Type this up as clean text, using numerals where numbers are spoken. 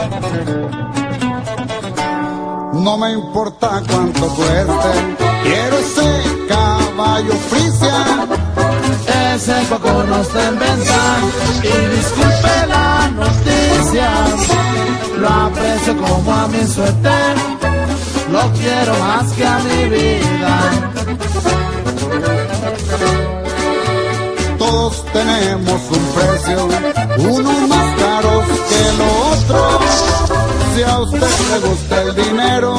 No me importa cuánto cueste, quiero ese caballo Frisia. Ese poco no está en venta y disculpe la noticia. Lo aprecio como a mi suerte, lo quiero más que a mi vida. Todos tenemos un precio, unos más caros que el otro. Si a usted le gusta el dinero,